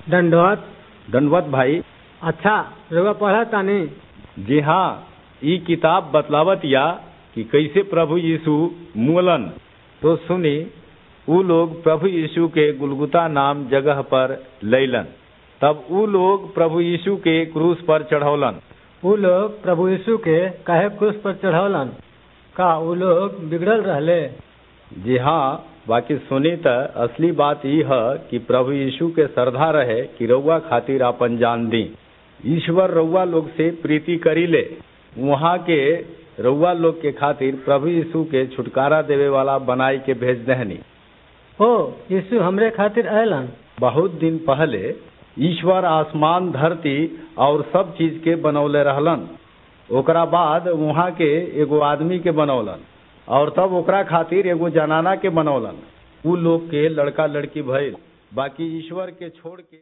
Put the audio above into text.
दंडवत। दंडवत भाई। अच्छा रउआ पढ़ा तानी। जी हाँ, ई किताब बतलावत या कि कैसे प्रभु यीशु मुअलन। तो सुनी, ऊ लोग प्रभु यीशु के गुलगुता नाम जगह पर लैलन। तब ऊ लोग प्रभु यीशु के क्रूस पर चढ़ौलन। ऊ लोग प्रभु यीशु के काहे क्रूस पर चढ़ौलन? का ऊ लोग बिगड़ल रहले? जी हाँ, बाकी सुनी त असली बात ई है कि प्रभु यीशु के श्रद्धा रहे कि रउआ खातिर आपन जान दी। ईश्वर रउआ लोग से प्रीति करी ले, वहाँ के रउआ लोग के खातिर प्रभु यीशु के छुटकारा देवे वाला बनाई के भेज दहनी। ओ यीशु हमरे खातिर आयलन। बहुत दिन पहले ईश्वर आसमान धरती और सब चीज के बनौले रहलन। ओकरा बाद वहाँ के एगो आदमी के बनौलन और तब ओकरा खातिर एगो जनाना के बनौलन। ऊ लोग के लड़का लड़की भइल, बाकी ईश्वर के छोड़ के